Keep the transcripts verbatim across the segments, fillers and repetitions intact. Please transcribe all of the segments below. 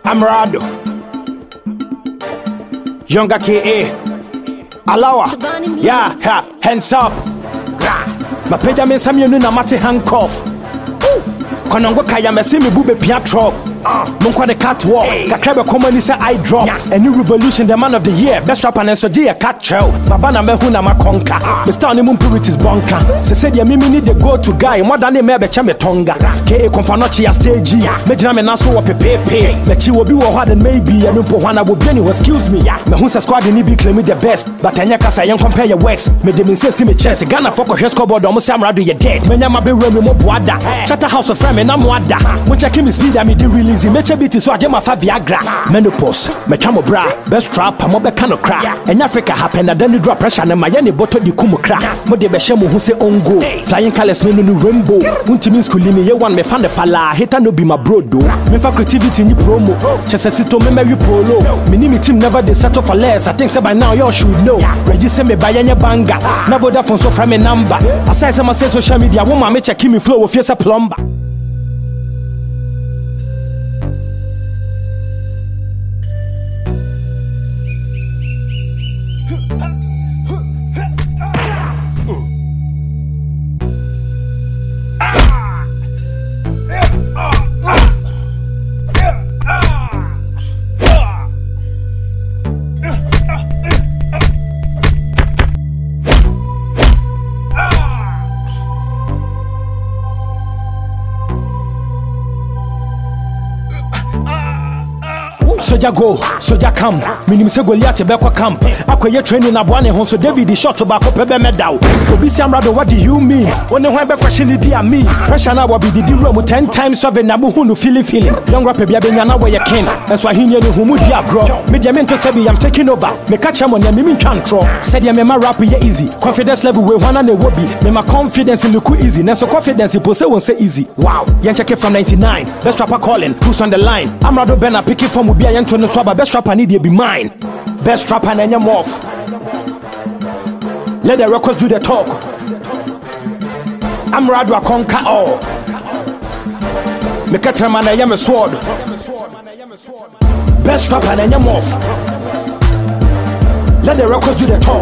Amrado, Younger K A, Alawa, yeah, ha, hands up. My Benjamin Samuel na mate handcuff. Konongo kaya mesi mi bube piatro. Munko the catwalk. Kakrebe komani say I drop. A new revolution, the man of the year. Best rapper and so dear cat chow. Mabana mehu na makonka. Mister Animum Purity's bunker. Se said ya mimi need the go-to guy. More than a mebe chame tonga. K A konfanochi ya stage. Mejina me naso wa pepepe. Mechi wobi wo hard and maybe. Ya numpo wana wobieni wo excuse me. Me hunsa squad ni bi claim me the best. But anya kasa yen compare your works. Me de min say si me chest. Ghana foko hwe scoreboard omo say Amrado ye dead. Menya mabe remi mo boada. Shatter house of frame na mo ada. Mo check me speed and me di release. Meche biti so aje ma fa Viagra. Menopause. Me twamo bra. Best trap mo be kano cra. Enya Africa happen na then drop pressure na ma ye ne boto di kumu cra. Mo de be hye mo hu say ongo. Flying colors me no no rainbow. Untimi school me ye one me fan the fala. Hater no be my bro do. Me fa creativity ni promo. Chese sito me me polo. Me ni me team never dey settle for less. I think say by now you should know. Register me buy any banga. Na Vodafone so from me number. Aside say my say social media woman me check me flow of face a plumber. Soja go, soja come. Minim se Goliath be kwa camp. Akoye training na bwane ho so David shot ba ko pebe medal. Obi si Amrado, what do you mean? One ho be question di a me. Pressure na wo be di room ten times seven na mu hu no feeling feeling. Young rapper bia be nya na we ye king. Enso ahenya ne hu mu di agro. Me dia me nto se bi I'm taking over. Me catch am on me me twa ntro. Said ya me ma rap ye easy. Confidence level we wana na wo bi. Me ma confidence in look easy. Na so confidence po se won say easy. Wow. Yan check it from ninety-nine. Best rapper calling. Who's on the line? Amrado Bena picking from Ubi and to no swaba. Best rapper need to be mine. Best rapper and your off. Let the records do the talk. Amrado I conquer all. Make a term and I am a sword. Best rapper and your off. Let the records do the talk.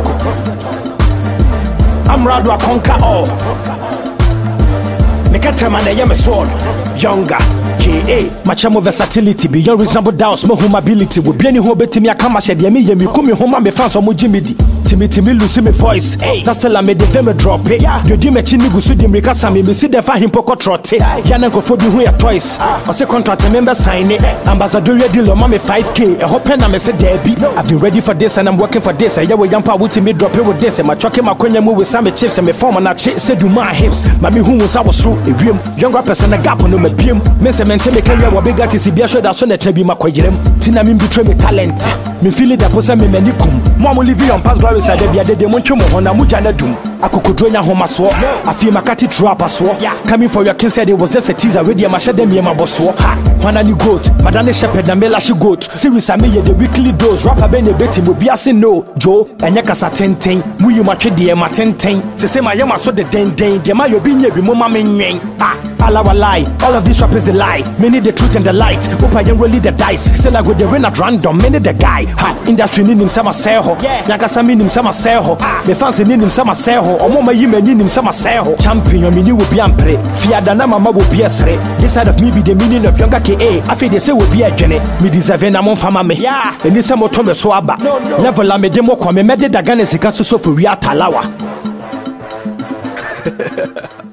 Amrado I conquer all. Make a term and I am a sword. Younger K A, machamo versatility beyond reasonable doubts, mo home ability. We be any who bet me a kama shed yemi yemi kumi home me fans omo jimidi. Timi timi lose me voice. That's tell me the fame drop it. You di me chini gusu di mrika sami me see the fa him poko trotte. Yana go for bi hu ya twice. I say contract member sign it. Ambassador deal on me five K. A hope na me say Debbie. I've been ready for this and I'm working for this. Yeah we yampa wuti me drop it with this. My chucking my konya mu with some chips and me form and I chase say do my hips. Mami hu was I was through a rim. Young rappers and a gap on me beam. Me say mente me career wa big artist be sure that so na trebi makwagirem. Tina me betray me talent. Me feel that posa me menikum. Mo am live on past glory side bia de mo ntwe mo hona mu jana dum. Akokodronya homa so. Afi makati trap so. Coming for your king said it was just a teaser with your mashe dem yema boso. Ha. Wana ni goat. Madane shepherd na mela she goat. Series ame ye the weekly dose. Rapper be ne beti mo bia say no. Joe enye kasa tenten. Mu yi matwe de ma tenten. Se se ma yema so de den den. De ma yo bi nye bi mo ma menwen. Ah. All our lie. All of these rappers the lie. Many the truth and the light. Opa yen really the dice. Still I go the win at random. Many the guy. Ha. Industry need him sama seho. Yakasa mean him sama seho. Me fans need him sama seho. Omo ma yi mani him sama seho. Champion me ni will be ampre. Fiada na mama will be a sre. This side of me be the meaning of Younger K A. I feel they say will be a journey. Me deserve na mon fama me. Yeah. And this samo tome so aba. Level la me demo kwa me me de dagane sika so so for ria talawa.